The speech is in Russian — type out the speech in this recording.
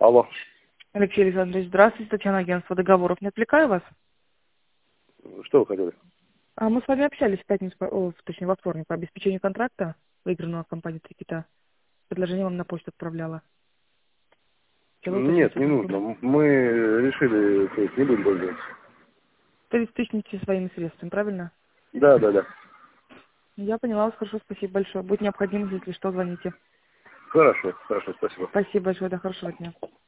Алло. Алексей Александрович, здравствуйте, Татьяна, агентство договоров. Не отвлекаю вас? Что вы хотели? Мы с вами общались в пятницу, точнее во вторник, по обеспечению контракта, выигранного компанией «Три кита». Предложение вам на почту отправляла. Хотела уточнить Нет, не эту сумму. нужно. Мы решили, то есть не будем пользоваться. 30 тысяч своими средствами, правильно? Да, да, да. Я поняла вас, хорошо, спасибо большое. Будет необходимость, если что, звоните. Хорошо, хорошо, спасибо. Спасибо большое, до хорошего дня.